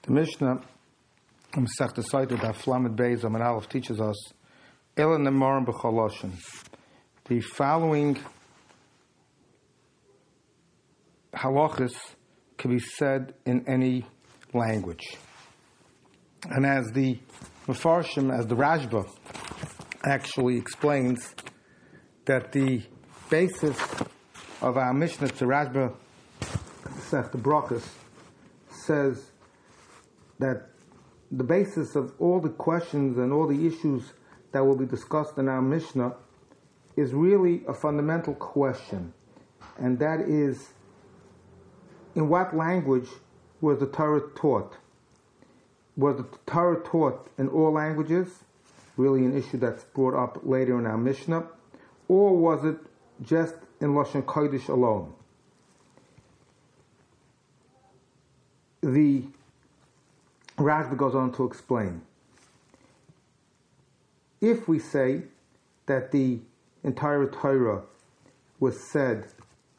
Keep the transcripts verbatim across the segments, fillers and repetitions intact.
The Mishnah, Masechta Sotah, Daf Lamed Beis Amud Aleph, teaches us Ela Nemarim B'chol Lashon. The following halachas can be said in any language, and as the Mefarshim, as the Rashba actually explains, that the basis of our Mishnah to Rashba Masechta Brachos says that the basis of all the questions and all the issues that will be discussed in our Mishnah is really a fundamental question, and that is, in what language was the Torah taught? Was the Torah taught in all languages? Really an issue that's brought up later in our Mishnah. Or was it just in Lashon Kodesh alone? The Rashba goes on to explain. If we say that the entire Torah was said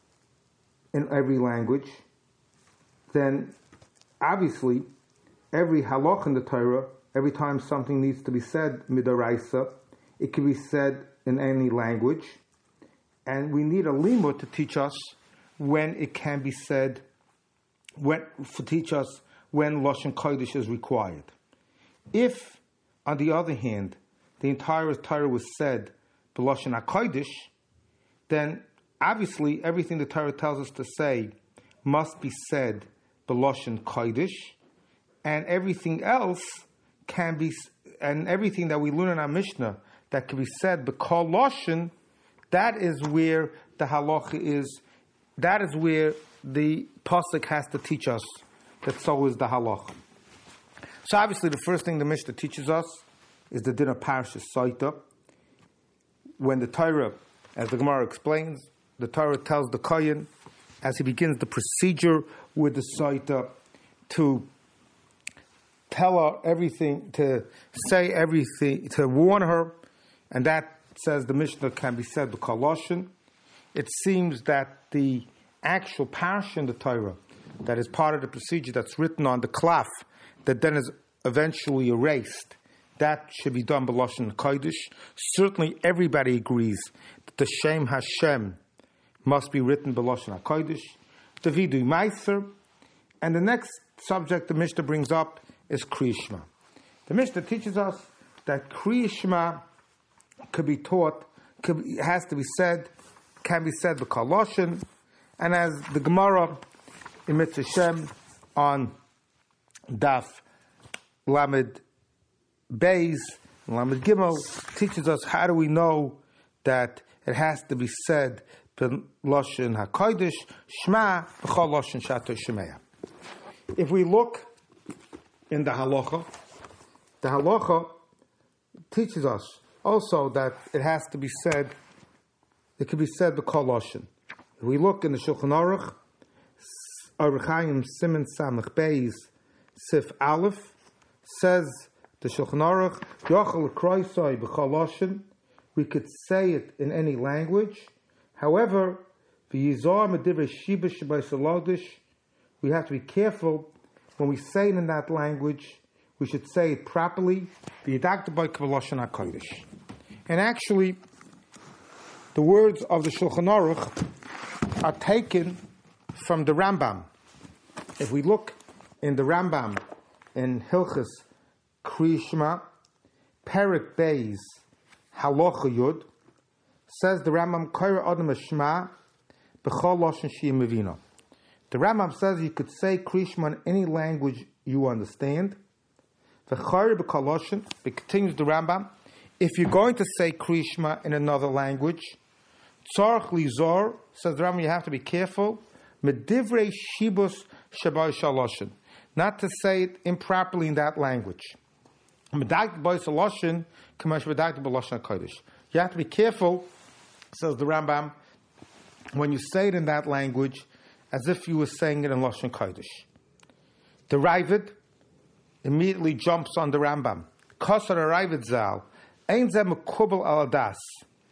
in every language, then obviously every halach in the Torah, every time something needs to be said midaraisa, it can be said in any language, and we need a limud to teach us when it can be said, when, to teach us when Lashon Kodesh is required. If, on the other hand, the entire Torah was said by Lashon HaKodesh, then obviously everything the Torah tells us to say must be said by Lashon Kodesh, and everything else can be, and everything that we learn in our Mishnah that can be said by Kol Lashon, that is where the halacha is, that is where the pasuk has to teach us that so is the halacha. So obviously the first thing the Mishnah teaches us is the din of Parashas Sotah. When the Torah, as the Gemara explains, the Torah tells the Kohen, as he begins the procedure with the Sotah, to tell her everything, to say everything, to warn her, and that, says the Mishnah, can be said by Kol Lashon. It seems that the actual parsha in the Torah, that is part of the procedure that's written on the klaf, that then is eventually erased, that should be done by Lashon Kodesh. Certainly everybody agrees that the Shem Hashem must be written by Lashon HaKodesh, the Vidui Meiser, and the next subject the Mishnah brings up is Kriya Shema. The Mishnah teaches us that Kriya Shema could be taught, could be, has to be said, can be said by Kol Lashon, and as the Gemara in Mitzvah Shem on Daf Lamed Beis, Lamed Gimel, teaches us how do we know that it has to be said b'Lashon HaKodesh, Shema b'chol Lashon Shato Shemaya. If we look in the halacha, the halacha teaches us also that it has to be said, it can be said b'chol Lashon. If we look in the Shulchan Aruch, Orach Chaim Siman Samach Beis Sif Aleph, says the Shulchan Aruch, Yochel Kroisai b'chol Lashon, we could say it in any language. However, v'yizar medivrei shiba shebais halodish, we have to be careful when we say it in that language. We should say it properly. V'yidagta by Lashon HaKodesh. And actually, the words of the Shulchan Aruch are taken from the Rambam. If we look in the Rambam in Hilchos Kriya Shema, Perek Beis Halacha Yud, says the Rambam, Koira Adam Shema b'chol Lashon she'eh mevina. The Rambam says you could say Kriya Shema in any language you understand. V'chayir b'chol Lashon, it continues the Rambam, if you're going to say Kriya Shema in another language, tzarich lizor, says the Rambam, you have to be careful, medivrei shibus shabai shaloshin, not to say it improperly in that language. Medagta b'is haloshin k'mash medagta b'lashon HaKodesh. You have to be careful, says the Rambam, when you say it in that language, as if you were saying it in Lashon Kodesh. The Ravid immediately jumps on the Rambam. Kosar Ravid Zal, Ein Zeh Mekubel Al Das.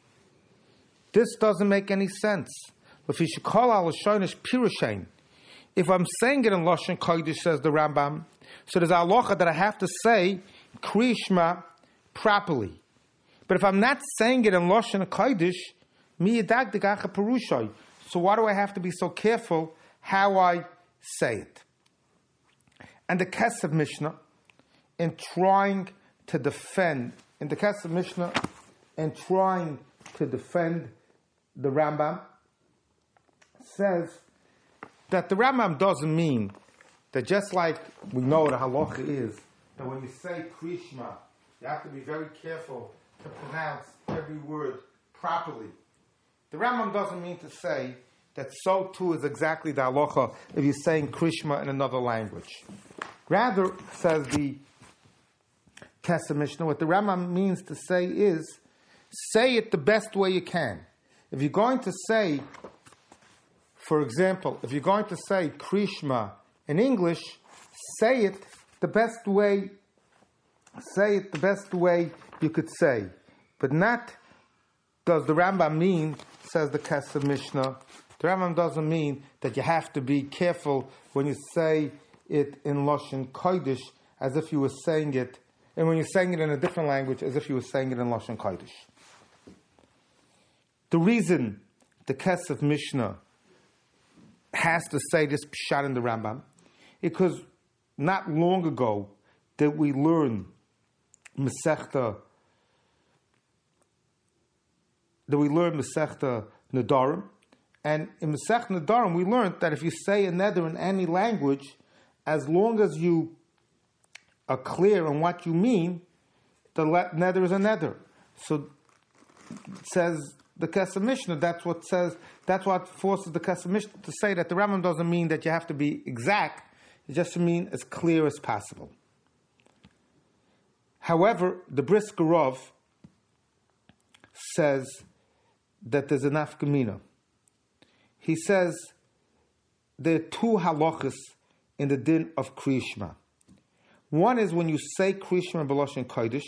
This doesn't make any sense. If you should call Al Shonish Pirushain, if I'm saying it in Lashon Kodesh, says the Rambam, so there's a halacha that I have to say Kriya Shema properly. But if I'm not saying it in Lashon Kodesh, mi yadag degacha perushay. So why do I have to be so careful how I say it? And the Kesef Mishnah, in trying to defend, in the Kesef Mishnah, in trying to defend the Rambam, says that the Rambam doesn't mean that just like we know the halacha is, that when you say Kriya Shema, you have to be very careful to pronounce every word properly. The Rambam doesn't mean to say that so too is exactly the halacha if you're saying Kriya Shema in another language. Rather, says the Kesef Mishnah, what the Rambam means to say is, say it the best way you can. If you're going to say, for example, if you're going to say Kriya Shema in English, say it the best way, say it the best way you could say. But not, does the Rambam mean, says the Kesef Mishnah, the Rambam doesn't mean that you have to be careful when you say it in Lashon Kodesh as if you were saying it, and when you're saying it in a different language as if you were saying it in Lashon Kodesh. The reason the Kesef Mishnah has to say this pshat in the Rambam, because not long ago did we learn Masechta, that we learned Masechta Nedarim, and in Masechta Nedarim we learned that if you say a neder in any language, as long as you are clear on what you mean, the neder is a neder. So it says the Kesef Mishnah, that's what says, that's what forces the Kesef Mishnah to say that the Rambam doesn't mean that you have to be exact, it just to mean as clear as possible. However, the Brisker Rov says that there's an nafkamina. He says there are two halachas in the din of Kriya Shema. One is when you say Kriya Shema b'Lashon Kodesh,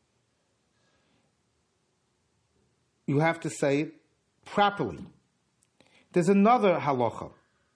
you have to say it properly. There's another halacha.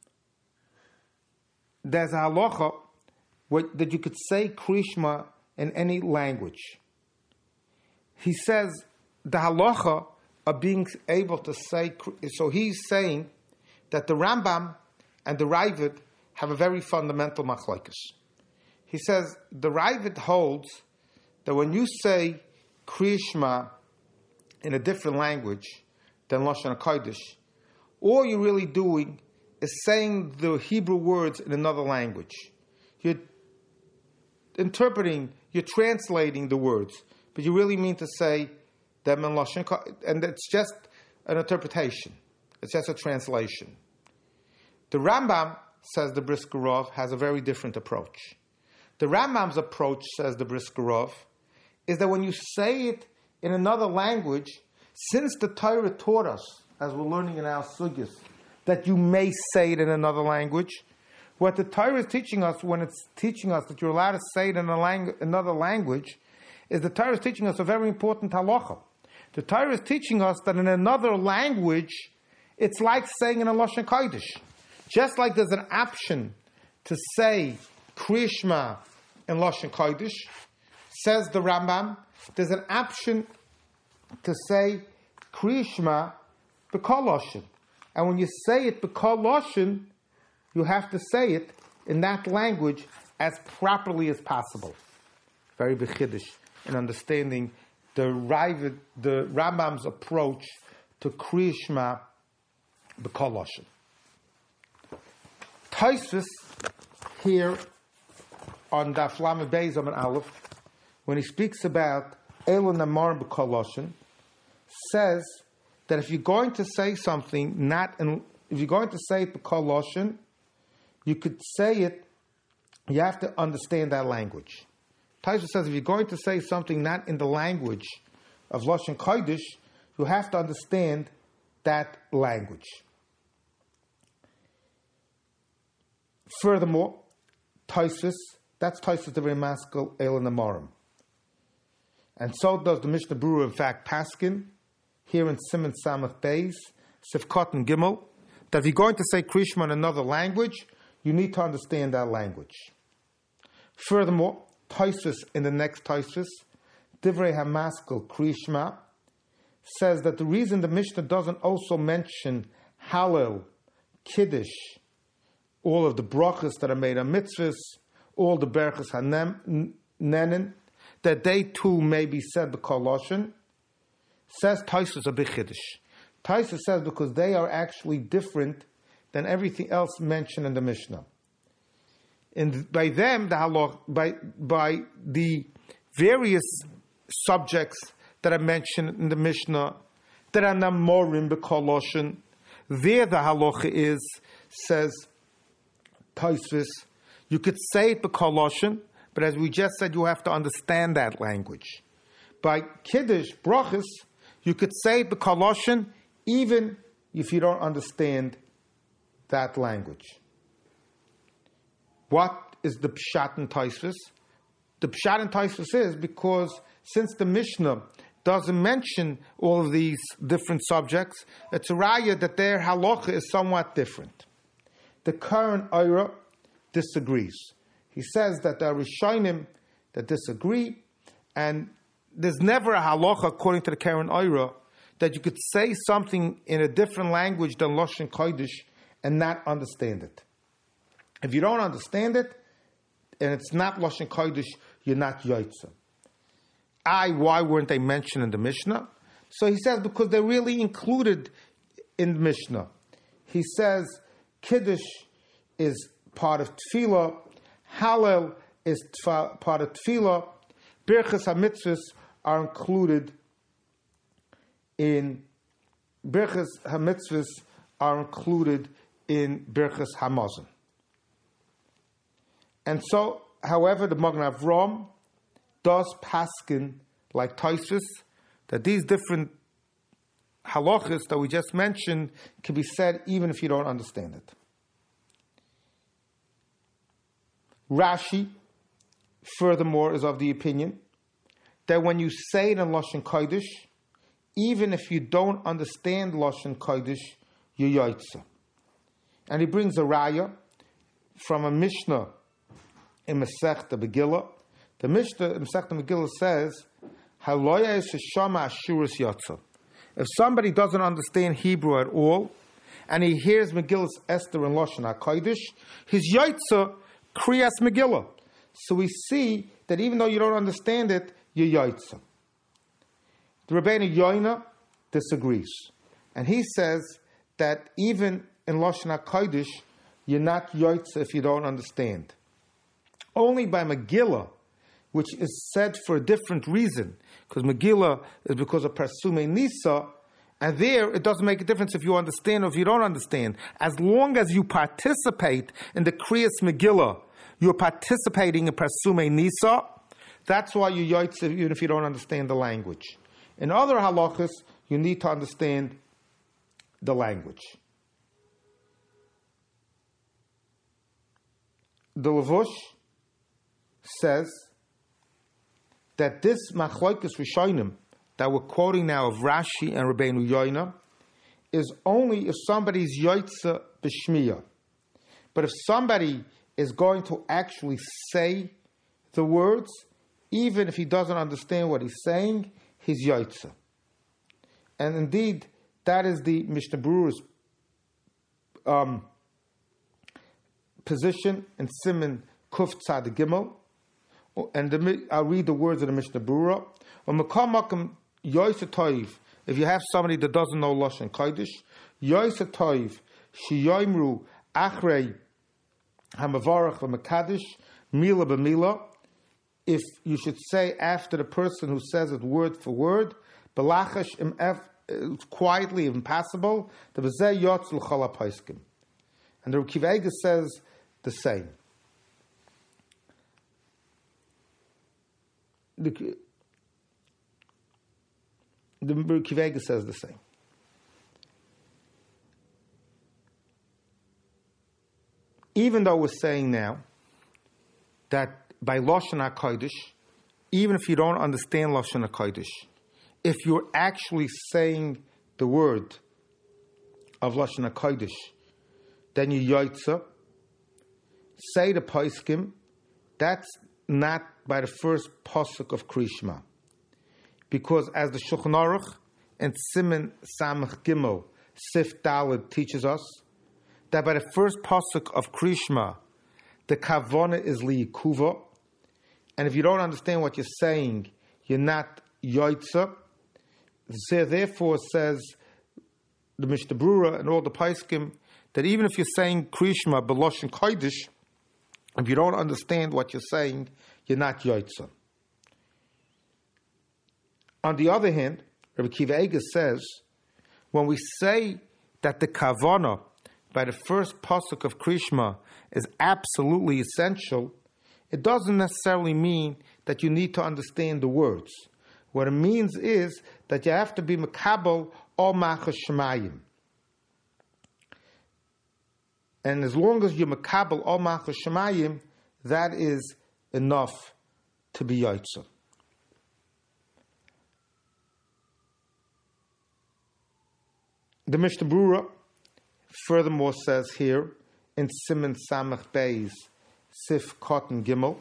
There's a halacha that you could say Kriya Shema in any language. He says the halacha of being able to say, so he's saying that the Rambam and the Ravid have a very fundamental machlokes. He says the Ravid holds that when you say Kriya Shema in a different language than Lashon HaKodesh, all you're really doing is saying the Hebrew words in another language. You're interpreting, you're translating the words, but you really mean to say them in Lashon HaKodesh, and it's just an interpretation. It's just a translation. The Rambam, says the Brisker Rov, has a very different approach. The Rambam's approach, says the Brisker Rov, is that when you say it in another language, since the Torah taught us, as we're learning in our sugyas, that you may say it in another language, what the Torah is teaching us when it's teaching us that you're allowed to say it in a lang- another language, is the Torah is teaching us a very important halacha. The Torah is teaching us that in another language, it's like saying in a Lashon Kodesh. Just like there's an option to say Kriya Shema in Lashon Kodesh, says the Rambam, there's an option to say Kriya Shema b'kol Lashon. And when you say it b'kol Lashon, you have to say it in that language as properly as possible. Very bechiddush in understanding the Ravid, the Rambam's approach to Kriya Shema b'kol Lashon. Tosfos here on Daf Lamed Beis Amud Aleph, when he speaks about Elon Namar b'kol Lashon, says that if you're going to say something not in, if you're going to say it b'kol Lashon, you could say it, you have to understand that language. Tosfos says if you're going to say something not in the language of Lashon Kodesh, you have to understand that language. Furthermore, Tosfos, that's Tosfos the Ramaskal El Namarim. And so does the Mishnah Berurah, in fact, Paskin, here in Siman Samach Beis, Sifkot and Gimel, that if you're going to say Kriya Shema in another language, you need to understand that language. Furthermore, Tosfos in the next Tosfos, Divrei HaMaskil Krishma, says that the reason the Mishnah doesn't also mention Hallel, Kiddush, all of the brachas that are made on mitzvahs, all the berachas hanenin, that they too may be said b'kol lashon, says Tosfos a big Kiddush. Tosfos says because they are actually different than everything else mentioned in the Mishnah. And by them, the halach, by by the various subjects that are mentioned in the Mishnah, that are namorim b'kol lashon, there the halacha is, says Tosfos, you could say it b'kol lashon, but as we just said, you have to understand that language. By Kiddush, brachas, you could say it b'kol lashon, even if you don't understand that language. What is the pshat in Tosfos? The pshat in Tosfos is because since the Mishnah doesn't mention all of these different subjects, it's a raya that their halacha is somewhat different. The current Eira disagrees. He says that there are Rishonim that disagree, and there's never a halacha according to the current Eira that you could say something in a different language than Lashon Kodesh and not understand it. If you don't understand it, and it's not Lashon Kodesh, you're not Yotzeh. I, why weren't they mentioned in the Mishnah? So he says because they're really included in the Mishnah. He says Kiddush is part of Tefillah, Hallel is tfa, part of Tefillah, Birchas HaMitzvahs are included in Birchas HaMitzvahs are included in Birchas HaMazon. And so, however, the Magen Avraham does paskin like Tosfos that these different halachas that we just mentioned can be said even if you don't understand it. Rashi, furthermore, is of the opinion that when you say it in Lashon Kodesh, even if you don't understand Lashon Kodesh, you're Yotzeh. And he brings a raya from a Mishnah in Masechta Megillah. The Mishnah in Masechta Megillah says, "Haloya sheshama ashuras yotza." If somebody doesn't understand Hebrew at all, and he hears Megillah's Esther and Lashon HaKodesh, his Yotzeh kriyas Megillah. So we see that even though you don't understand it, you're Yotzeh. The Rabbeinu Yoina disagrees, and he says that even in Lashon HaKodesh, you're not Yotzeh if you don't understand. Only by Megillah, which is said for a different reason, because Megillah is because of Parsume Nisa, and there it doesn't make a difference if you understand or if you don't understand. As long as you participate in the Kriyas Megillah, you're participating in Parsume Nisa, that's why you're Yotzeh even if you don't understand the language. In other halachas, you need to understand the language. The Levush says that this Machlokes Rishonim that we're quoting now of Rashi and Rabbeinu Yoina is only if somebody's Yotzeh B'Shmiya. But if somebody is going to actually say the words, even if he doesn't understand what he's saying, he's Yotzeh. And indeed, that is the Mishnah Berurah's um, position in Siman Kuf Tzad Gimel. And the, I'll read the words of the Mishnah Berurah. If you have somebody that doesn't know Lashon Kodesh, Yoyse Toiv, Shiyoimru, Achrei, Hamavarach, V'Mekadesh, Mila B'Mila, if you should say after the person who says it word for word, Belachash im ef, quietly, impassible, the V'zeh Yotz L'chol HaPoskim. And the Kiv Eiger says the same. The, the Kiv Eiger says the same. Even though we're saying now that by Lashon HaKodesh, even if you don't understand Lashon HaKodesh, if you're actually saying the word of Lashon HaKodesh, then you Yotzeh. say the Paiskim, that's not by the first pasuk of Krishma. Because as the Shulchan Aruch and Siman Samach Gimel Sif Daled teaches us, that by the first pasuk of Krishma, the kavana is liyikuva, and if you don't understand what you're saying, you're not yoitza. So therefore, says the Mishnah Brura and all the Paiskim, that even if you're saying Krishma B'Loshen Kodesh, if you don't understand what you're saying, you're not yoitza. On the other hand, Rabbi Kiva Eger says, when we say that the kavana by the first pasuk of Krishma is absolutely essential, it doesn't necessarily mean that you need to understand the words. What it means is that you have to be makabel or machas shemayim. And as long as you're makabel or machas shemayim, that is enough to be yotza. The Mishnah Brura furthermore says here in Siman Samach Beis Sif Cotton Gimel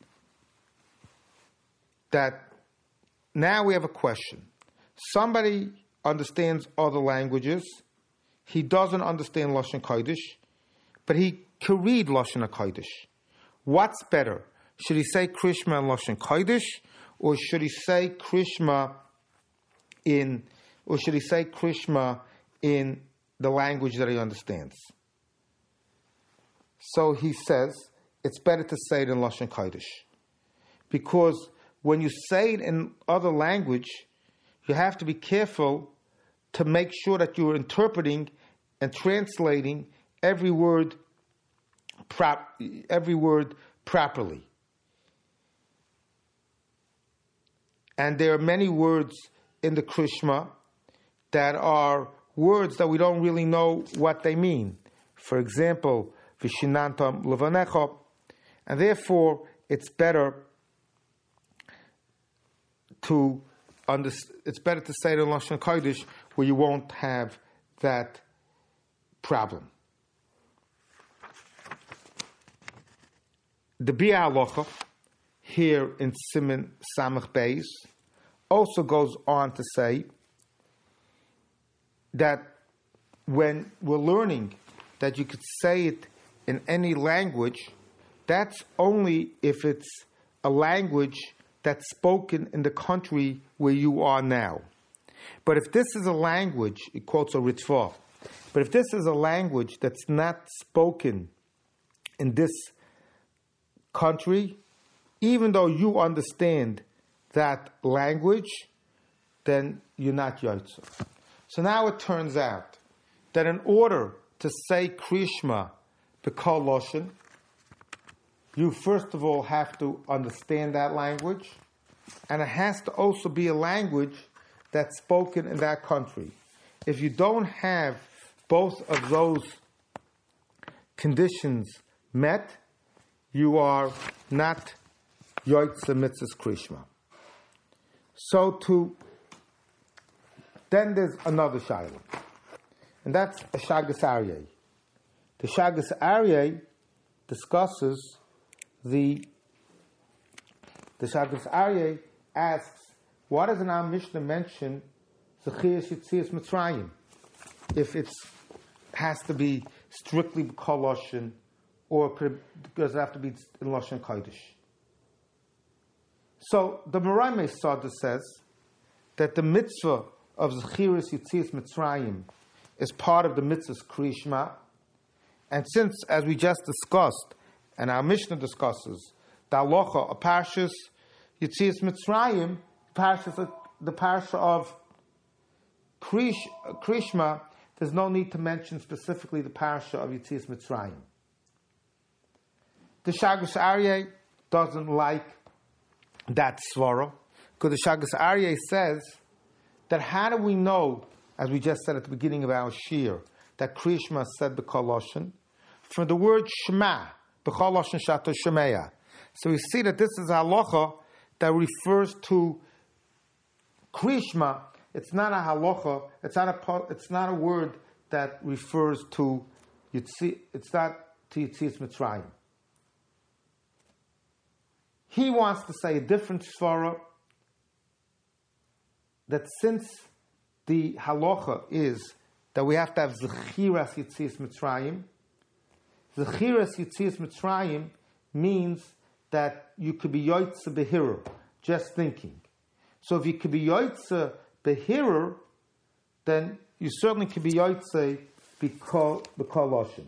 that now we have a question. Somebody understands other languages. He doesn't understand Lashon Kodesh, but he can read Lashon Kodesh. What's better? Should he say Krishma in Lashon Kodesh, or should he say Krishma in, or should he say Krishma in the language that he understands? So he says it's better to say it in Lashon Kodesh, because when you say it in other language, you have to be careful to make sure that you are interpreting and translating every word, prop, every word properly. And there are many words in the Krishma that are words that we don't really know what they mean. For example, Vishinantam Levanecha, and therefore it's better to under, it's better to say it in Lashon Kodesh where you won't have that problem. The Bia Halacha here in Siman Samach Beis also goes on to say that when we're learning that you could say it in any language, that's only if it's a language that's spoken in the country where you are now. But if this is a language, it quotes a Ritva, but if this is a language that's not spoken in this country, even though you understand that language, then you're not Yotze. So now it turns out that in order to say Krishma B'Kol Loshen, you first of all have to understand that language, and it has to also be a language that's spoken in that country. If you don't have both of those conditions met, you are not Yotze Mitzvahs Krishma. So to, then there's another Shaila, and that's a Shagas Aryeh. The Shagas Aryeh discusses the, the Shagas Aryeh asks, why doesn't our Mishnah mention Zechiyas Yitzias Mitzrayim if it has to be strictly B'Kol Loshen, or does it have to be in Lashon Kodesh? So the Merayim Sada says that the mitzvah of Zechiras Yitzias Mitzrayim is part of the mitzvah's Krishma, and since, as we just discussed, and our Mishnah discusses, the halacha, a parshas Yitzias Mitzrayim, parshas, the parsha of Krish, Krishma, there's no need to mention specifically the parsha of Yitzias Mitzrayim. The Shagas Aryeh doesn't like that svara, because the Shagas Aryeh says that how do we know, as we just said at the beginning of our shir, that Krishma said B'Kol Loshen? From the word Shema, B'Kol Loshen Shato Shemeya. So we see that this is halacha that refers to Krishma. It's not a halacha. It's not a. It's not a word that refers to Yitzi. It's not to Yitzias Mitzrayim. He wants to say a different svara, that since the halacha is that we have to have Zechiras Yetzias Mitzrayim, Zechiras Yetzias Mitzrayim means that you could be Yoitze Behirur, just thinking. So if you could be Yoitze Behirur, then you certainly could be Yoitze B'kol Lashon.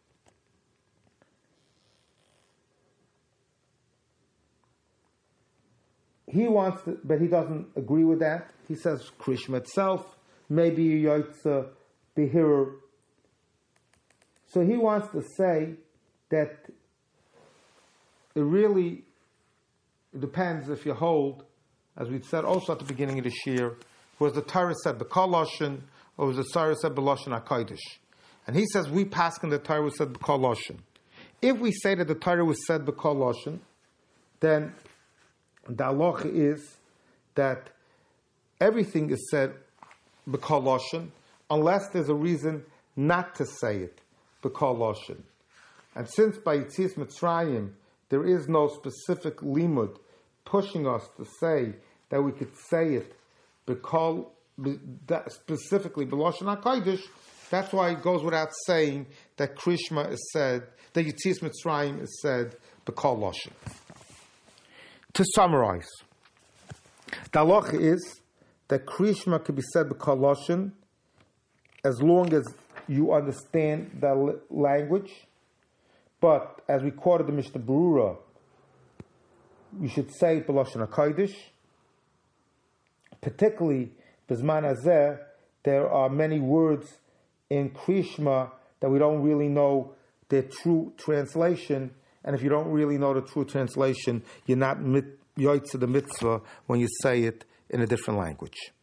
He wants to, but he doesn't agree with that. He says Krishma itself may be Yoitze Behirur. So he wants to say that it really depends if you hold, as we said also at the beginning of this year, was the Torah said B'kol Lashon or was the Torah said B'Lashon HaKodesh? And he says we pass in the Torah was said B'kol Lashon. If we say that the Torah was said B'kol Lashon, then the halacha is that everything is said B'kol Lashon unless there's a reason not to say it B'kol Lashon. And since by Yetzias Mitzrayim there is no specific limud pushing us to say that we could say it B'kol, specifically B'Lashon HaKodesh, that's why it goes without saying that Krishma is said, that Yetzias Mitzrayim is said B'kol Lashon. To summarize, the halacha is that Krishma could be said B'kol Lashon as long as you understand the language. But as we quoted the Mishnah Berurah, you should say it B'Lashon HaKodesh. Particularly, B'Zman Hazeh, there are many words in Krishma that we don't really know their true translation. And if you don't really know the true translation, you're not mit- yoitze the mitzvah when you say it in a different language.